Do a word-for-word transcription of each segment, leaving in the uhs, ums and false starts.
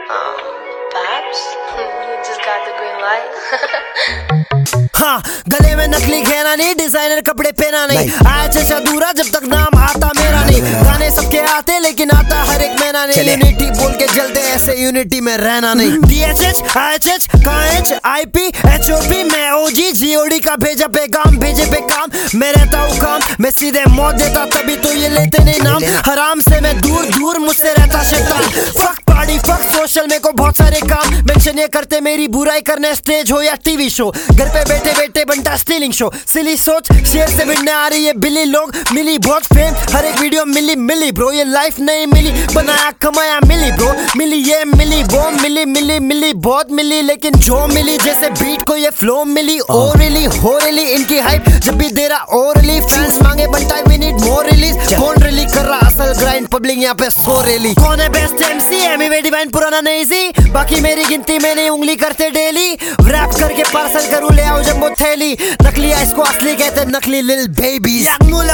हाँ, गले में नकली घेरा नहीं, डिजाइनर कपड़े पहना नहीं, आया चचा दूरा जब तक नाम आता मेरा नहीं। गाने सबके आते लेकिन आता हर एक महीना नहीं। यूनिटी बोल के जलते ऐसे यूनिटी में रहना नहीं। D H H I H H काएच I P H O P मैं ओ जी जी ओ डी का भेजा पैगाम, भेजे पे काम मैं रहता हूँ काम, मैं सीधे मौत देता तभी तो ये लेते नहीं नाम। हराम से मैं दूर दूर मुझसे रहता शैतान। फक पार्टी फक सोशल में को बहुत सारे काम मेंशन ये करते मेरी बुराई करने, स्टेज हो या टीवी शो, घर पे बैठे बैठे बनता स्टीलिंग शो। सिली सोच शेर से भिड़ने आ रही है बिल्ली, लोग मिली बहुत फेम, हर एक वीडियो मिली मिली ब्रो। ये लाइफ नहीं मिली, बनाया कमाया मिली ब्रो, मिली ये मिली वो मिली मिली मिली बहुत मिली, लेकिन जो मिली जैसे बीट को ये फ्लो मिली। ओरली हो रही इनकी हाइप जब भी दे रहा ओरली, फैंस मांगे बनता वी नीड मोर रिलीज। कौन रिली कर रहा असल ग्राइंड, पब्लिक यहाँ पे सो रेली। कौन है best MC, Emiway Divine पुराना नहीं सी, बाकी मेरी गिनती में नहीं उंगली करते डेली। रैप करके पार्सल करूँ ले आओ जंबो थैली, नकली इसको असली कहते नकली लिल बेबीज।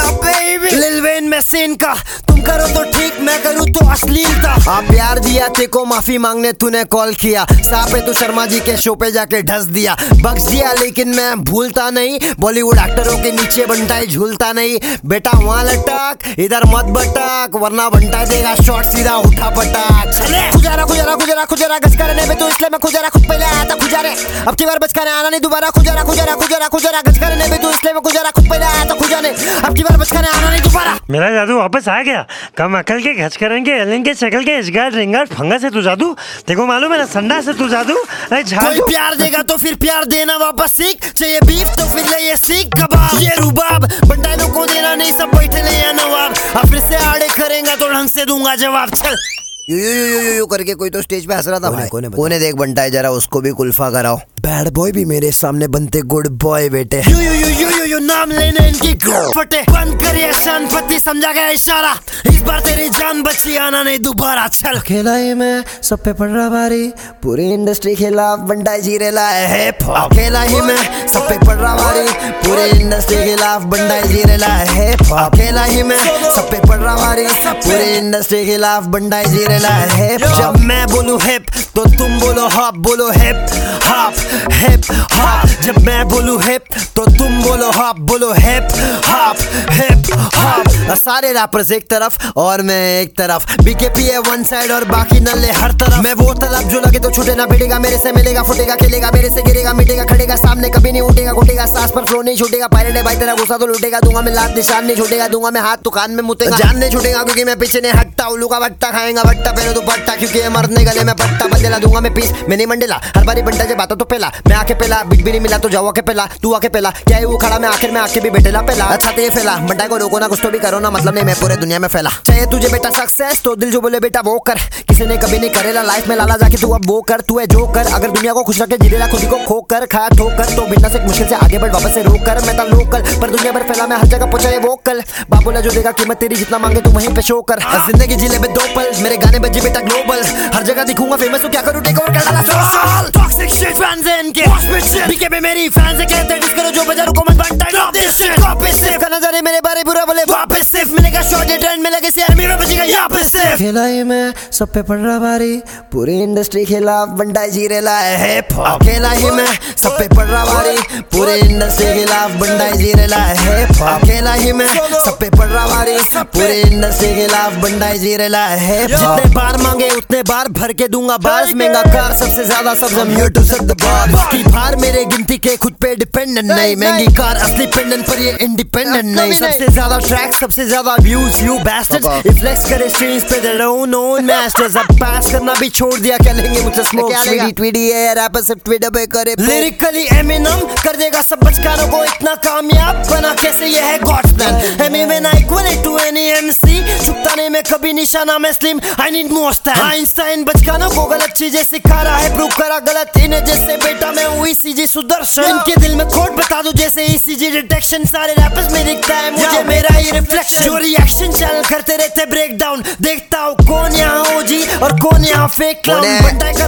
लिल वेन में सीन का तुम करो तो ठीक, मैं करूँ तो अश्लीलता। आप प्यार दिया तेको माफी मांगने तूने कॉल किया, सापे तू शर्मा जी के शो पे जाके ढस दिया। बख्श दिया लेकिन मैं भूलता नहीं, बॉलीवुड एक्टरों के नीचे बनता झूलता नहीं। बेटा वहाँ लटक इधर मत बटक, वरना बनता देगा शॉट सीधा उठा पटक। खुजारा खुजारा खुजारा खुजारा गज करने पे तो इसलिए मैं खुजारा खुद पहले आया था खुजारे, अब की बार बच कर आना नहीं दोबारा। खुजारा खुजारा खुजारा खुजारा गज करने पे तो इसलिए मैं खुजारा खुद पहले आया था खुजाने, अब की बार बच कर आना नहीं दोबारा। मेरा जादू वापस आ गया, कम अकल के घच करेंगे एलिंग के शक्ल के इजगार रिंगार फंगा से तू जादू, देखो मालूम है ना संडा से तू जादू। कोई प्यार देगा तो फिर प्यार देना वापस सीख, चाहिए बीफ तो फिर ले ये सीख कबाब। ये रुबाब बंडालों को देना नहीं, सब बैठे नहीं है नवाब, अब फिर से आड़े करेंगे तो ढंग से दूंगा जवाब। चल you you you you you करके कोई तो स्टेज पे हंस रहा था भाई, कोने कोने देख बनता है, जरा उसको भी कुल्फा कराओ। बैड बॉय भी मेरे सामने बनते गुड बॉय बेटे। You you you you you you नाम लेने इनकी फटे, बंद करिए शानपति समझा गया इशारा, इस बार तेरी जान बची आना नहीं दोबारा। चल अकेला ही मैं सब पे पड़ रहा भारी, पूरी इंडस्ट्री खिलाफ बंटा जीरे लाए है। अकेला ही मैं सब पे पड़ रहा भारी, पूरी इंडस्ट्री खिलाफ बंटा जीरे लाए है। अकेला ही मैं सब पे पड़ रहा भारी, पूरी इंडस्ट्री खिलाफ बंटा जीरे लाए है। जब मैं बोलूं हिप तो तुम बोलो हॉप, बोलो हिप हॉप हिप हॉप। जब मैं बोलूं हिप तो तुम बोलो हॉप, बोलो हिप हॉप हिप हॉप। सारे रैपर्स एक तरफ और मैं एक तरफ, बीकेपी है वन साइड और बाकी नल्ले हर तरफ। मैं वो तलब जो लगे तो छूटे ना भिड़ेगा, मेरे से मिलेगा फुटेगा खेलेगा, मेरे से गिरेगा मिटेगा खड़ेगा, सामने कभी नहीं उठेगा घुटेगा, सांस पर फ्लो नहीं छूटेगा। पायरेट है भाई तेरा गुस्सा तो लूटेगा, दूंगा मैं लात निशान नहीं छूटेगा, दूंगा मैं हाथ तो कान में मुतेगा, जान नहीं छूटेगा क्योंकि मैं पीछे नहीं हटता। उल्लू का भट्टा खाएगा भट्टा पहले तो पट्टा, क्योंकि मरने गले में पट्टा बंदेला दूंगा मैं पीस, मैं नहीं मंडेला हर बारी बंटा जे बातों तो पहला मैं आके पहला, बिट भी नहीं मिला तो जाओ आके पहला, तू आके पहला क्या है वो खड़ा मैं आखिर में आके भी बैठेला पहला। अच्छा तो ये फैला बंटा को रोको ना कुछ तो भी करो ना, मतलब नहीं मैं पूरे दुनिया में फैला। चाहिए तुझे बेटा सक्सेस तो दिल जो बोले बेटा वो कर, किसी ने कभी नहीं करेला लाइफ में लाला जाके तू अब वो कर, तू है जो कर। अगर दुनिया को खुश रखे जिलेला खुद को खो कर, खाया ठोकर तो बिना से मुश्किल से आगे बढ़ वापस से रोक कर। मैं था लोकल पर दुनिया भर फैला, मैं हर जगह पहुंचा वो कल, बाबूला जो देगा कीमत तेरी जितना मांगे तू वहीं पे शो कर। जिंदगी जिले में दो पल, मेरे गाने बजे बेटा ग्लोबल, हर जगह दिखूंगा फेमस तो क्या करूं टेक ओवर कर डाला सोशल। टॉक्सिक शिट फैंस हैं इनके बीकेपी मेरी फैंस है कहते हैं डिस करो जो बजा रुको मत बनता ड्रॉप दिस शिट कॉपी सिर्फ खाना जाने मेरे बारे बुरा बोले वापस सिर्फ मिलेगा शॉर्ट ट्रेंड मिलेगा किसी आर्मी में बचेगा यहाँ पे सिर्फ। खेला ही मैं सब पे पड़ रहा भारी, पूरी इंडस्ट्री खिलाफ बंटा जीरे लाए है। अकेला ही मैं सब पे पड़ रहा भारी, पूरी इंडस्ट्री खिलाफ बंटा जीरे लाए है। अकेला ही मैं सब पे पड़ रहा भारी, पूरी इंडस्ट्री खिलाफ बंटा जीरे लाए है। जितने बार मांगे उतने बार भर के दूंगा बार्स, महंगा कार सबसे ज्यादा सबसे म्यू टू सेट द बार। बाकी भार मेरे गिनती के खुद पे डिपेंडेंट नहीं, महंगी कार असली पेंडेंट पर ये इंडिपेंडेंट नहीं। सबसे ज्यादा ट्रैक सबसे ज्यादा व्यूज यू बास्टर्ड्स, इफ्लेक्स करे स्ट्रीम्स पे दे ओन ओन मास्टर्स। अब पास करना भी छोड़ दिया क्या लेंगे मुझसे स्मोक, ट्वीडी ट्वीडी है रैपर सिर्फ ट्विटर पे करे लिरिकली एमिनम कर देगा सब बचकारों को इतना कामयाब बना कैसे ये है God's plan. Emi when I equal to any MC, चुकता नहीं मैं कभी निशाना में slim, I need more stand. Einstein बचकानों को गलत चीजें सिखा रहा है, प्रूव करा गलत इन्हें जैसे बेटा मैं हुई सीजी सुदर्शन। इनके दिल में खोट बता दो जैसे ईसीजी डिटेक्शन, सारे रैपर्स में दिखता है मुझे मेरा ही रिफ्लेक्शन। जो रिएक्शन चैनल करते रहते ब्रेक डाउन, देखता हूँ कौन यहाँ ओजी और कौन यहाँ फेक क्लाउन। बंटा कर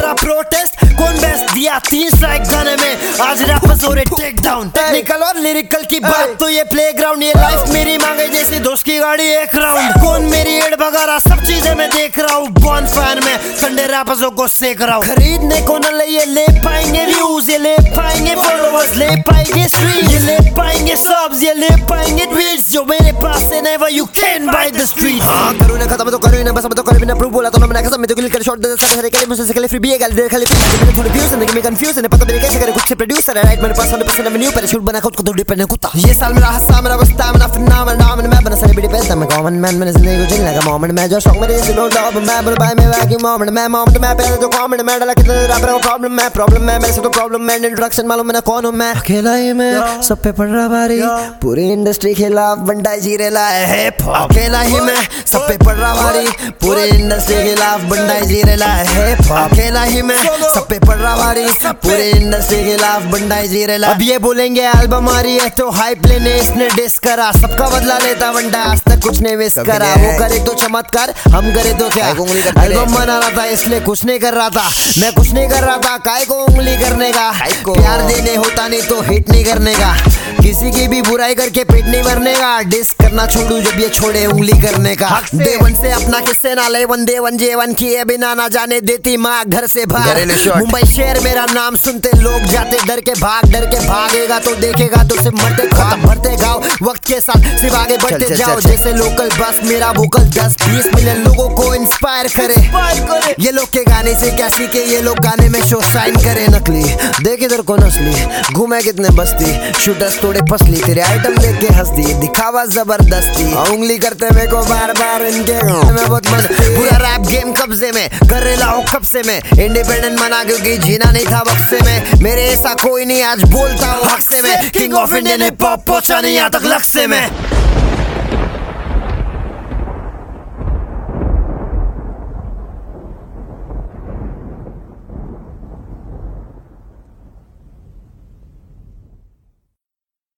करा प्रोटेस्ट, कौन बेस्ट दिया तीन स्ट्राइक गाने में, आज रैपर्स हो रहे टेक डाउन। टेक्निकल और लिरिकल की बात तो ये प्लेग्राउंड, ये लाइफ मेरी मांगे जैसी दोस्त की गाड़ी एक राउंड। कौन मेरी एड भगा रहा, सब चीजें मैं देख रहा हूँ, बॉन फैन में संडे रैपर्सों को सेक रहा हूँ। खरीदने को न ले ये ले पाएंगे व्यूज, ये ले पाएंगे फॉलोअर्स, ले पाएंगे स्ट्रीम, ये ले पाएंगे सब्स, ये ले पाएंगे ट्वीट्स, जो मेरे पास से never you can buy the street. हाँ करूँ ना खत्म तो करूँ ना बस अब तो करूँ ना प्रूव, बोला तो मैं कसम, मैं तो क्लिक कर शॉट दे सारे के लिए मुझसे से फ्री भी है गाली दे खाली मेरे थोड़े व्यूज ने मैं कंफ्यूज है, पता मेरे कैसे करे खुद से प्रोड्यूसर है, राइट मेरे पास हंड्रेड परसेंट न्यू पैराशूट बना खुद को थोड़ी पहने कुत्ता। ये साल मेरा हस्सा मेरा बस्ता मेरा फिर मैं नाम मैं बना सारी बड़ी पैसा, मैं कॉमन मैन मैंने जिंदगी को जीने लगा मोमेंट, मैं जो शौक मेरे जैसे लो लव मैं बोल बाय मैं वाकी मोमेंट, मैं मोमेंट मैं पहले तो कमेंट मैं डाला कितने रैपर प्रॉब्लम मैं प्रॉब्लम मैं मेरे से तो प्रॉब्लम मैं इंट्रोडक्शन मालूम मैं कौन हूं, मैं अकेला ही मैं सब पे पड़ रहा भारी, पूरी इंडस्ट्री खिलाफ बंडा जी रेला है, अकेला ही मैं सब पे पड़ रहा भारी, पूरी इंडस्ट्री खिलाफ बंडा जी रेला है, अकेला ही मैं सब पे पड़ रहा भारी, पूरी इंडस्ट्री खिलाफ बंडा जी रेला। अब ये बोलेंगे एल्बम आ रही है तो हाइप लेने इसने डिस करा, सबका बदला लेता बंडा आज तक कुछ नहीं मिस करा, वो करे तो चमत्कार हम करे तो क्या, एल्बम बना रहा था इसलिए कुछ नहीं कर रहा था, मैं कुछ नहीं कर रहा था काय को उंगली करने का, प्यार देने होता नहीं तो हिट नहीं करने का, किसी की भी बुराई करके पेट नहीं भरने का, डिस करना छोड़ू जब ये छोड़े उंगली करने का, देवन से अपना किससे ना ले वन देवन जेवन किए बिना ना जाने देती माँ घर से बाहर, मुंबई शहर मेरा नाम सुनते लोग जाते डर के भाग, डर के भागेगा तो देखेगा तो सिर्फ मरते खत्म भरते गाओ, वक्त के साथ सिर्फ आगे बढ़ते जाओ, जैसे लोकल बस मेरा वोकल दस बीस मिलियन लोगों को इंस्पायर करे, ये लोग के गाने से क्या सीखे, ये लोग गाने में शो साइन करे, नकली देख इधर को नस्ली घूमे कितने बस्ती, शूटर्स थोड़े फसली तेरे आइटम देख के हंस दी, दिखावा जबरदस्ती, उंगली करते मेरे को बार बार इनके में बहुत मस्ती, पूरा रैप गेम कब्जे में कर रहा हूँ कब से मैं, इंडिपेंडेंट मना क्योंकि जीना नहीं था बक्से में, मेरे ऐसा कोई नहीं आज बोलता हूँ हक से मैं, king of Indian hip hop पहुंचा नहीं यहाँ तक लक्ष्य में।